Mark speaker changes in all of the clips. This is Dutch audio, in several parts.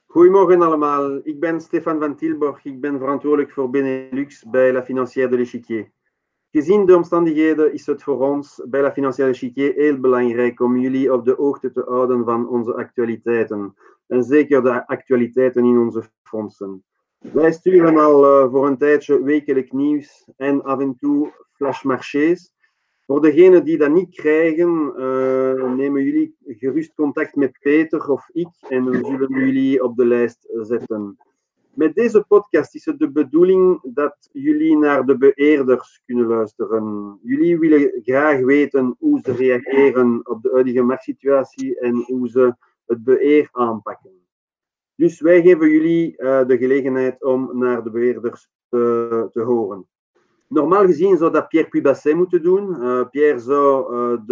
Speaker 1: Goedemorgen allemaal, ik ben Stefan van Tilborg, ik ben verantwoordelijk voor Benelux bij La Financière de l'Échiquier. Gezien de omstandigheden is het voor ons bij La Financière de l'Échiquier heel belangrijk om jullie op de hoogte te houden van onze actualiteiten. En zeker de actualiteiten in onze fondsen. Wij sturen al voor een tijdje wekelijk nieuws en af en toe flashmarchés. Voor degenen die dat niet krijgen, nemen jullie gerust contact met Peter of ik en we zullen jullie op de lijst zetten. Met deze podcast is het de bedoeling dat jullie naar de beheerders kunnen luisteren. Jullie willen graag weten hoe ze reageren op de huidige marktsituatie en hoe ze het beheer aanpakken. Dus wij geven jullie de gelegenheid om naar de beheerders te horen. Normaal gezien zou dat Pierre Puybasset moeten doen. Pierre zou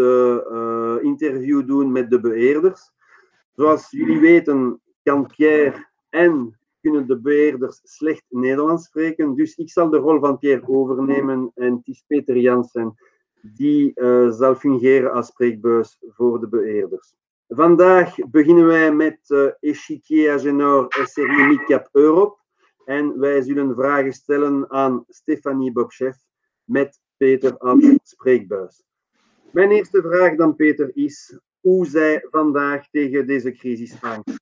Speaker 1: de interview doen met de beheerders. Zoals jullie weten kan Pierre en kunnen de beheerders slecht Nederlands spreken. Dus ik zal de rol van Pierre overnemen en het is Peter Jansen die zal fungeren als spreekbuis voor de beheerders. Vandaag beginnen wij met Échiquier Agenor SRI Midcap Europe. En wij zullen vragen stellen aan Stefanie Bobchef met Peter als spreekbuis. Mijn eerste vraag dan, Peter, is hoe zij vandaag tegen deze crisis aankijken.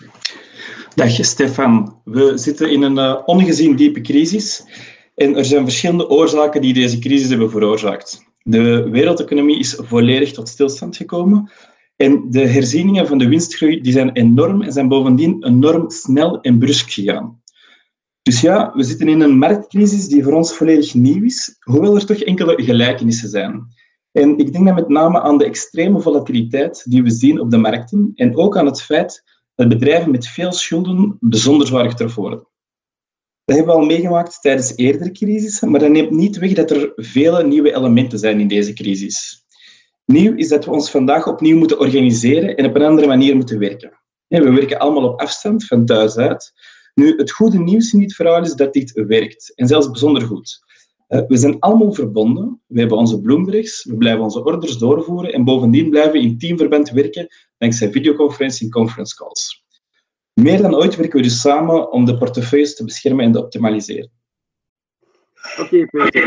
Speaker 2: Dag Stefan, we zitten in een ongezien diepe crisis en er zijn verschillende oorzaken die deze crisis hebben veroorzaakt. De wereldeconomie is volledig tot stilstand gekomen en de herzieningen van de winstgroei die zijn enorm en zijn bovendien enorm snel en brusk gegaan. Dus ja, we zitten in een marktcrisis die voor ons volledig nieuw is, hoewel er toch enkele gelijkenissen zijn. En ik denk dan met name aan de extreme volatiliteit die we zien op de markten en ook aan het feit dat bedrijven met veel schulden bijzonder zwaar getroffen worden. Dat hebben we al meegemaakt tijdens eerdere crisissen, maar dat neemt niet weg dat er vele nieuwe elementen zijn in deze crisis. Nieuw is dat we ons vandaag opnieuw moeten organiseren en op een andere manier moeten werken. We werken allemaal op afstand, van thuis uit. Nu, het goede nieuws in dit verhaal is dat dit werkt, en zelfs bijzonder goed. We zijn allemaal verbonden, we hebben onze bloemrechts, we blijven onze orders doorvoeren en bovendien blijven we in teamverband werken dankzij videoconferentie en conference calls. Meer dan ooit werken we dus samen om de portefeuilles te beschermen en te optimaliseren.
Speaker 1: Oké, Peter.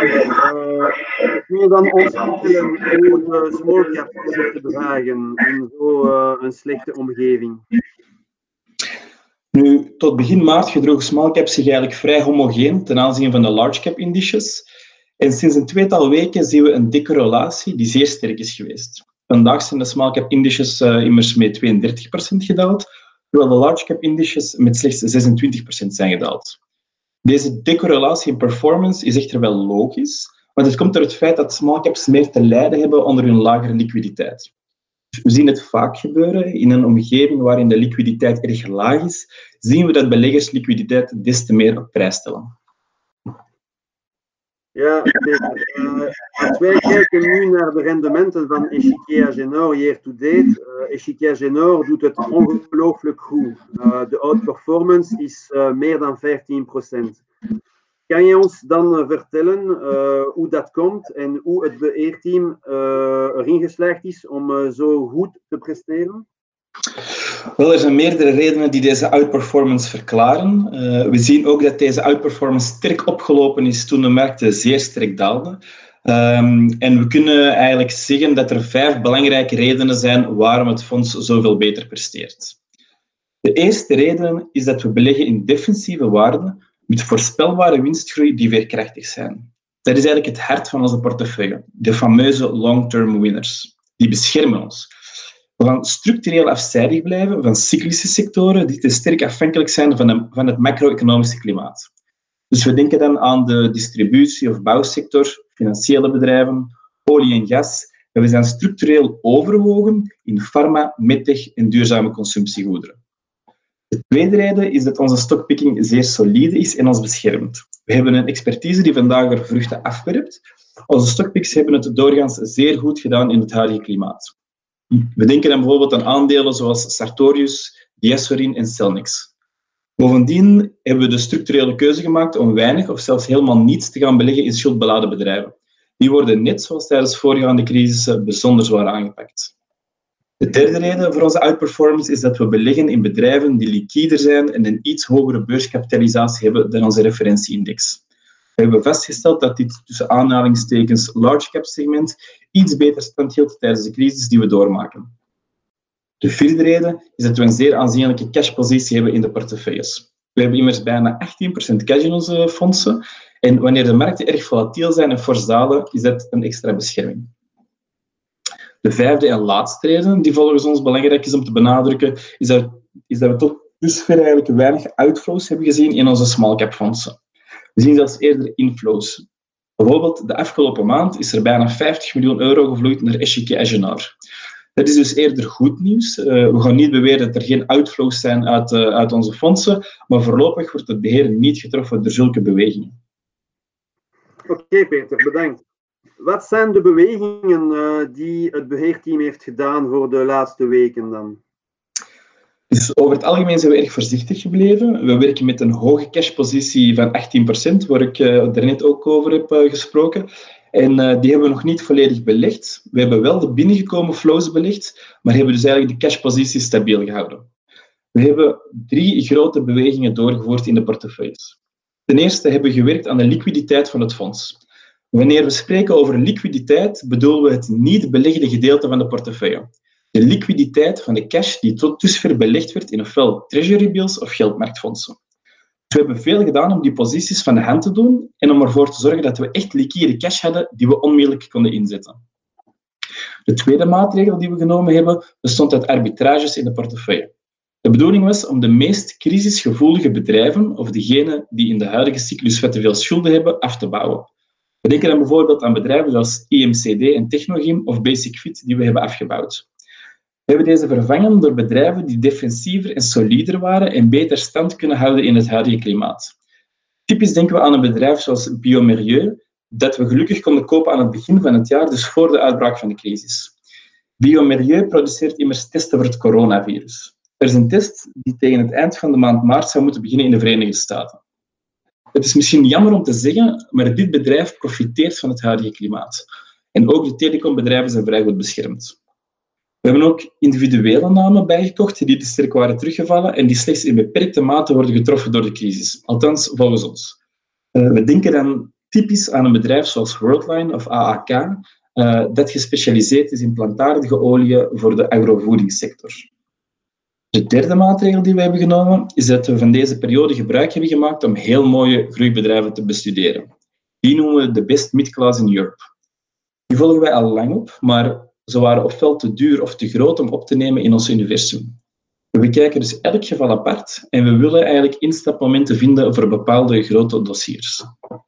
Speaker 1: Kun je dan ons vertellen hoe small cap te dragen in zo'n slechte omgeving?
Speaker 2: Nu, tot begin maart gedroeg small cap zich eigenlijk vrij homogeen ten aanzien van de large cap indices. En sinds een tweetal weken zien we een decorrelatie die zeer sterk is geweest. Vandaag zijn de small cap indices immers met 32% gedaald, terwijl de large cap indices met slechts 26% zijn gedaald. Deze decorrelatie in performance is echter wel logisch, want het komt door het feit dat small caps meer te lijden hebben onder hun lagere liquiditeit. We zien het vaak gebeuren in een omgeving waarin de liquiditeit erg laag is, zien we dat beleggers liquiditeit des te meer op prijs stellen.
Speaker 1: Ja, Peter. Als wij kijken nu naar de rendementen van Échiquier Agenor year to date, Échiquier Agenor doet het ongelooflijk goed. De outperformance is meer dan 15%. Kan je ons dan vertellen hoe dat komt en hoe het beheerteam erin geslaagd is om zo goed te presteren?
Speaker 2: Wel, er zijn meerdere redenen die deze outperformance verklaren. We zien ook dat deze outperformance sterk opgelopen is toen de markten zeer sterk daalden. En we kunnen eigenlijk zeggen dat er 5 belangrijke redenen zijn waarom het fonds zoveel beter presteert. De eerste reden is dat we beleggen in defensieve waarden met voorspelbare winstgroei die veerkrachtig zijn. Dat is eigenlijk het hart van onze portefeuille, de fameuze long-term winners. Die beschermen ons. We gaan structureel afzijdig blijven van cyclische sectoren die te sterk afhankelijk zijn van het macro-economische klimaat. Dus we denken dan aan de distributie- of bouwsector, financiële bedrijven, olie en gas. En we zijn structureel overwogen in pharma, medtech en duurzame consumptiegoederen. De tweede reden is dat onze stockpicking zeer solide is en ons beschermt. We hebben een expertise die vandaag er vruchten afwerpt. Onze stockpicks hebben het doorgaans zeer goed gedaan in het huidige klimaat. We denken dan bijvoorbeeld aan aandelen zoals Sartorius, Diasorin en Cellnex. Bovendien hebben we de structurele keuze gemaakt om weinig of zelfs helemaal niets te gaan beleggen in schuldbeladen bedrijven. Die worden net zoals tijdens voorgaande crisissen bijzonder zwaar aangepakt. De derde reden voor onze outperformance is dat we beleggen in bedrijven die liquider zijn en een iets hogere beurskapitalisatie hebben dan onze referentieindex. We hebben vastgesteld dat dit tussen aanhalingstekens large cap segment iets beter stand hield tijdens de crisis die we doormaken. De vierde reden is dat we een zeer aanzienlijke cashpositie hebben in de portefeuilles. We hebben immers bijna 18% cash in onze fondsen en wanneer de markten erg volatiel zijn en fors dalen, is dat een extra bescherming. De vijfde en laatste reden die volgens ons belangrijk is om te benadrukken, is dat we tot dusver eigenlijk weinig outflows hebben gezien in onze small cap fondsen. We zien zelfs eerder inflows. Bijvoorbeeld de afgelopen maand is er bijna 50 miljoen euro gevloeid naar Echiquier Agenor. Dat is dus eerder goed nieuws. We gaan niet beweren dat er geen outflows zijn uit onze fondsen, maar voorlopig wordt het beheer niet getroffen door zulke bewegingen.
Speaker 1: Oké, Peter, bedankt. Wat zijn de bewegingen die het beheerteam heeft gedaan voor de laatste weken dan?
Speaker 2: Dus over het algemeen zijn we erg voorzichtig gebleven. We werken met een hoge cashpositie van 18%, waar ik daarnet ook over heb gesproken. En die hebben we nog niet volledig belegd. We hebben wel de binnengekomen flows belegd, maar hebben dus eigenlijk de cashpositie stabiel gehouden. We hebben 3 grote bewegingen doorgevoerd in de portefeuilles. Ten eerste hebben we gewerkt aan de liquiditeit van het fonds. Wanneer we spreken over liquiditeit, bedoelen we het niet belegde gedeelte van de portefeuille. De liquiditeit van de cash die tot dusver belegd werd in ofwel treasury bills of geldmarktfondsen. Dus we hebben veel gedaan om die posities van de hand te doen en om ervoor te zorgen dat we echt liquide cash hadden die we onmiddellijk konden inzetten. De tweede maatregel die we genomen hebben, bestond uit arbitrages in de portefeuille. De bedoeling was om de meest crisisgevoelige bedrijven, of degenen die in de huidige cyclus te veel schulden hebben, af te bouwen. We denken dan bijvoorbeeld aan bedrijven zoals IMCD en Technogym of Basic Fit die we hebben afgebouwd. We hebben deze vervangen door bedrijven die defensiever en solider waren en beter stand kunnen houden in het huidige klimaat. Typisch denken we aan een bedrijf zoals Biomérieux, dat we gelukkig konden kopen aan het begin van het jaar, dus voor de uitbraak van de crisis. Biomérieux produceert immers testen voor het coronavirus. Er is een test die tegen het eind van de maand maart zou moeten beginnen in de Verenigde Staten. Het is misschien jammer om te zeggen, maar dit bedrijf profiteert van het huidige klimaat. En ook de telecombedrijven zijn vrij goed beschermd. We hebben ook individuele namen bijgekocht die te sterk waren teruggevallen en die slechts in beperkte mate worden getroffen door de crisis. Althans, volgens ons. We denken dan typisch aan een bedrijf zoals Worldline of AAK, dat gespecialiseerd is in plantaardige oliën voor de agrovoedingssector. De derde maatregel die we hebben genomen is dat we van deze periode gebruik hebben gemaakt om heel mooie groeibedrijven te bestuderen. Die noemen we de best mid-class in Europe. Die volgen wij al lang op, maar ze waren ofwel te duur of te groot om op te nemen in ons universum. We bekijken dus elk geval apart en we willen eigenlijk instapmomenten vinden voor bepaalde grote dossiers.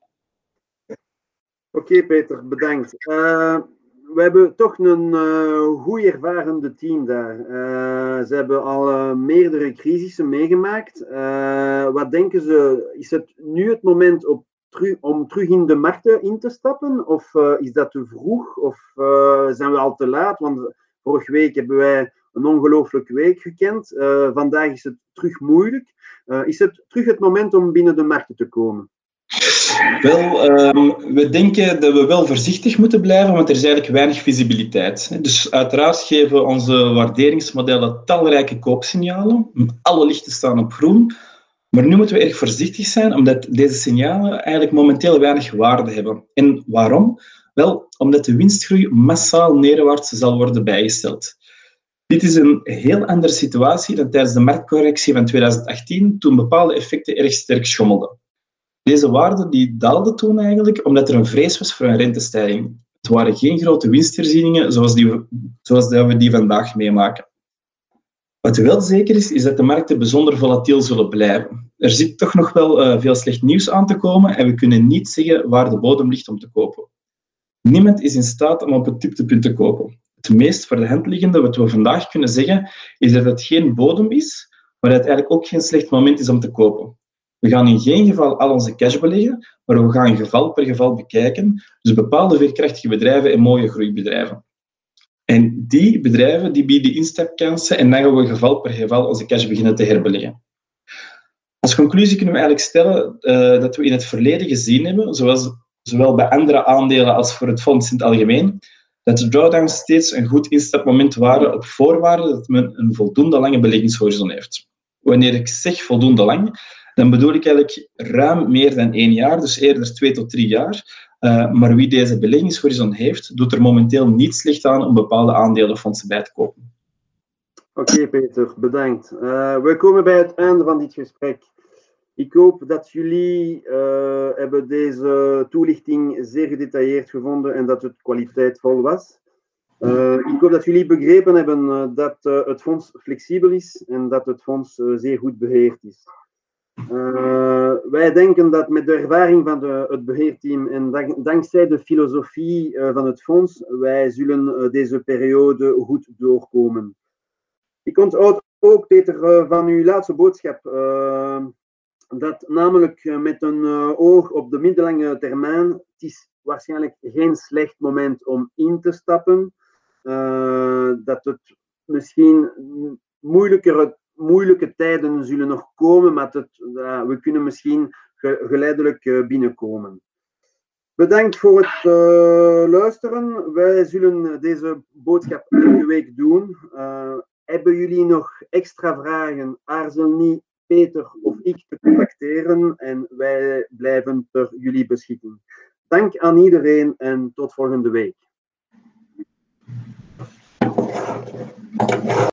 Speaker 1: Oké, Peter, bedankt. We hebben toch een goed ervarende team daar. Ze hebben al meerdere crisissen meegemaakt. Wat denken ze? Is het nu het moment om terug in de markten in te stappen? Of is dat te vroeg? Of zijn we al te laat? Want vorige week hebben wij een ongelooflijke week gekend. Vandaag is het terug moeilijk. Is het terug het moment om binnen de markten te komen?
Speaker 2: Wel, we denken dat we wel voorzichtig moeten blijven, want er is eigenlijk weinig visibiliteit. Dus uiteraard geven onze waarderingsmodellen talrijke koopsignalen. Alle lichten staan op groen. Maar nu moeten we erg voorzichtig zijn, omdat deze signalen eigenlijk momenteel weinig waarde hebben. En waarom? Wel, omdat de winstgroei massaal neerwaarts zal worden bijgesteld. Dit is een heel andere situatie dan tijdens de marktcorrectie van 2018, toen bepaalde effecten erg sterk schommelden. Deze waarden die daalden toen eigenlijk omdat er een vrees was voor een rentestijging. Het waren geen grote winstherzieningen zoals we die vandaag meemaken. Wat wel zeker is, is dat de markten bijzonder volatiel zullen blijven. Er zit toch nog wel veel slecht nieuws aan te komen en we kunnen niet zeggen waar de bodem ligt om te kopen. Niemand is in staat om op het dieptepunt te kopen. Het meest voor de hand liggende wat we vandaag kunnen zeggen, is dat het geen bodem is, maar dat het eigenlijk ook geen slecht moment is om te kopen. We gaan in geen geval al onze cash beleggen, maar we gaan geval per geval bekijken. Dus bepaalde veerkrachtige bedrijven en mooie groeibedrijven. En die bedrijven die bieden instapkansen en dan gaan we geval per geval onze cash beginnen te herbeleggen. Als conclusie kunnen we eigenlijk stellen dat we in het verleden gezien hebben, zowel bij andere aandelen als voor het fonds in het algemeen, dat de drawdowns steeds een goed instapmoment waren op voorwaarde dat men een voldoende lange beleggingshorizon heeft. Wanneer ik zeg voldoende lang, dan bedoel ik eigenlijk ruim meer dan 1 jaar, dus eerder 2 tot 3 jaar. Maar wie deze beleggingshorizon heeft, doet er momenteel niet slecht aan om bepaalde aandelenfondsen bij te kopen.
Speaker 1: Oké, Peter, bedankt. We komen bij het einde van dit gesprek. Ik hoop dat jullie hebben deze toelichting zeer gedetailleerd gevonden en dat het kwaliteitvol was. Ik hoop dat jullie begrepen hebben dat het fonds flexibel is en dat het fonds zeer goed beheerd is. Wij denken dat met de ervaring van het beheerteam en dankzij de filosofie van het fonds, wij zullen deze periode goed doorkomen. Ik onthoud ook, Peter, van uw laatste boodschap, dat namelijk met een oog op de middellange termijn, het is waarschijnlijk geen slecht moment om in te stappen, dat het misschien moeilijke tijden zullen nog komen, maar we kunnen misschien geleidelijk binnenkomen. Bedankt voor het luisteren. Wij zullen deze boodschap elke week doen. Hebben jullie nog extra vragen? Aarzel niet Peter of ik te contacteren en wij blijven ter jullie beschikking. Dank aan iedereen en tot volgende week.